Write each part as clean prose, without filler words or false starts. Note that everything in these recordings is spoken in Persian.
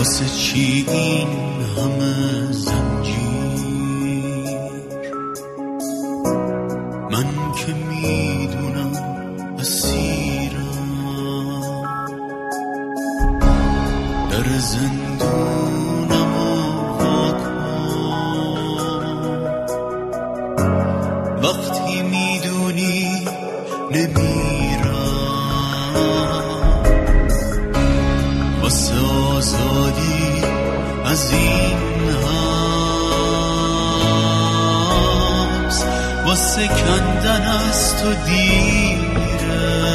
واسه چی این همه زنجیر؟ من که میدونم اسیرم، در زندونم وقتی میدونی نمیرم، واسه آزادی از این حبس، واسه کندن از تو دیره.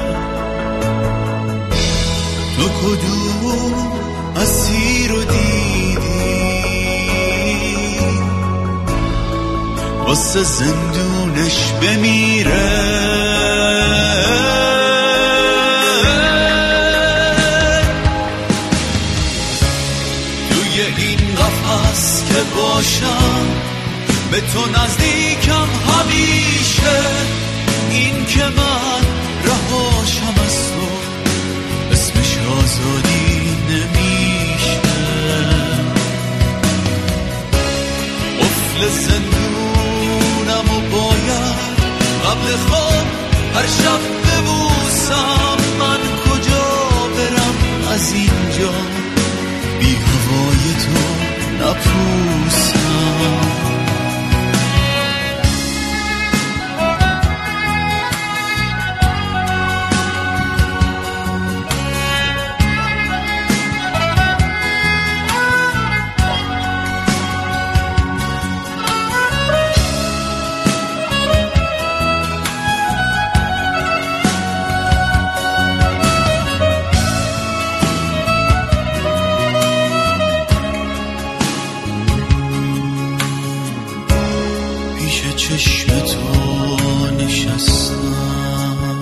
تو کدوم اسیر رو دیدی؟ واسه زندونش بمیره. توی این قفس که باشم به تو نزدیکم همیشه، این که من رهاشم از تو اسمش آزادی نمیشه. قفل زندونم و باید قبل خواب هر شب ببوسم. من کجا برم از اینجا بی هوای تو نپوسم. چشم تو نشستم،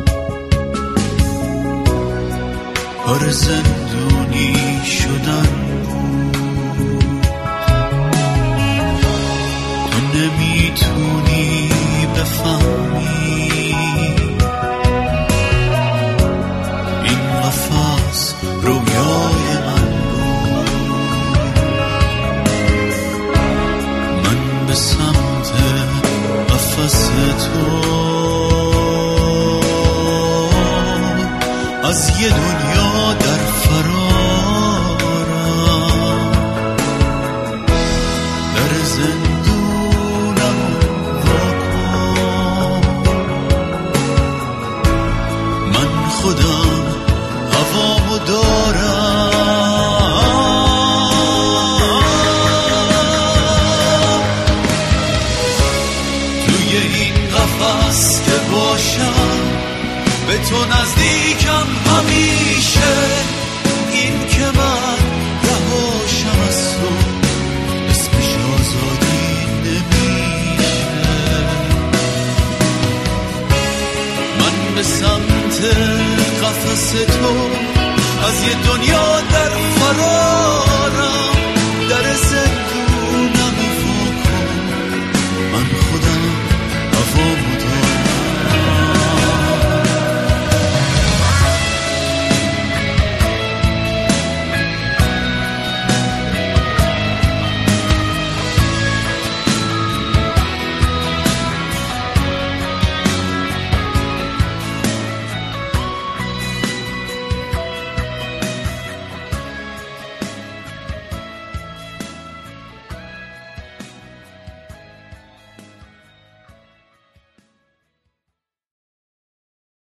کار زندونی شدن بود. تو نمیتونی بفهمی این قفس رویای من بود. من به سمت قفس تو از یه دنیا در فرارم، در زندونم واکن. من خودم هوامو دارم. توی این قفس که باشم به تو نزدیکم همیشه،